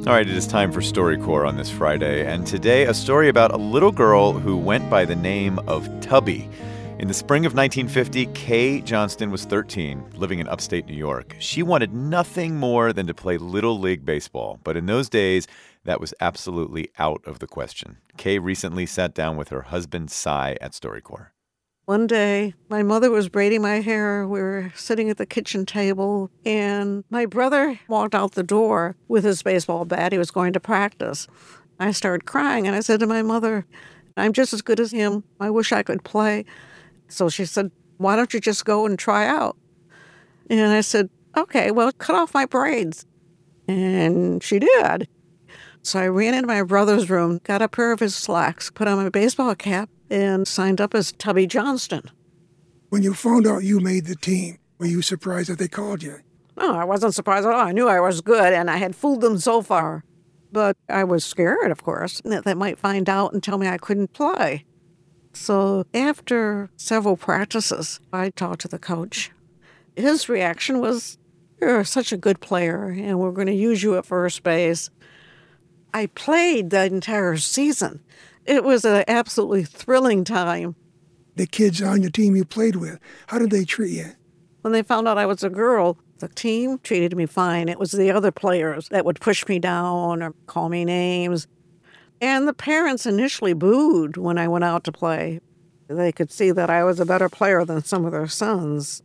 All right, it is time for StoryCorps on this Friday, and today a story about a little girl who went by the name of Tubby. In the spring of 1950, Kay Johnston was 13, living in upstate New York. She wanted nothing more than to play Little League Baseball, but in those days, that was absolutely out of the question. Kay recently sat down with her husband, Cy, at StoryCorps. One day, my mother was braiding my hair. We were sitting at the kitchen table, and my brother walked out the door with his baseball bat. He was going to practice. I started crying, and I said to my mother, I'm just as good as him. I wish I could play. So she said, why don't you just go and try out? And I said, okay, well, cut off my braids. And she did. So I ran into my brother's room, got a pair of his slacks, put on my baseball cap, and signed up as Tubby Johnston. When you found out you made the team, were you surprised that they called you? No, I wasn't surprised at all. I knew I was good, and I had fooled them so far. But I was scared, of course, that they might find out and tell me I couldn't play. So after several practices, I talked to the coach. His reaction was, you're such a good player, and we're going to use you at first base. I played the entire season. It was an absolutely thrilling time. The kids on your team you played with, how did they treat you? When they found out I was a girl, the team treated me fine. It was the other players that would push me down or call me names. And the parents initially booed when I went out to play. They could see that I was a better player than some of their sons.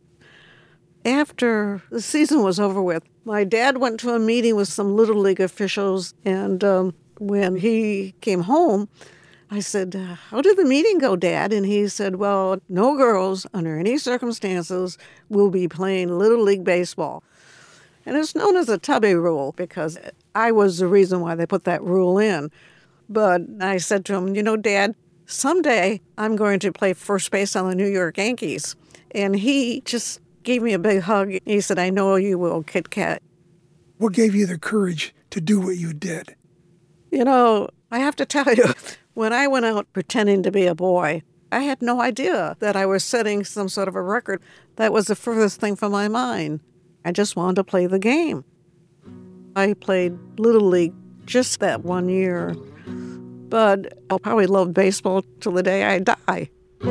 After the season was over with, my dad went to a meeting with some Little League officials, and when he came home, I said, how did the meeting go, Dad? And he said, well, no girls under any circumstances will be playing Little League Baseball. And it's known as the Tubby rule because I was the reason why they put that rule in. But I said to him, Dad, someday I'm going to play first base on the New York Yankees. And he just gave me a big hug. He said, I know you will, Kit Kat. What gave you the courage to do what you did? I have to tell you, when I went out pretending to be a boy, I had no idea that I was setting some sort of a record. That was the furthest thing from my mind. I just wanted to play the game. I played Little League just that 1 year, but I'll probably love baseball till the day I die.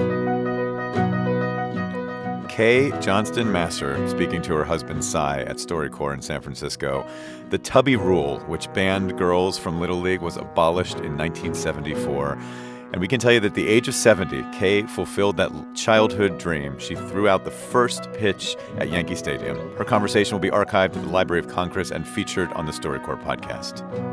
Kay Johnston Masser speaking to her husband Cy at StoryCorps in San Francisco. The Tubby rule, which banned girls from Little League, was abolished in 1974. And we can tell you that at the age of 70, Kay fulfilled that childhood dream. She threw out the first pitch at Yankee Stadium. Her conversation will be archived at the Library of Congress and featured on the StoryCorps podcast.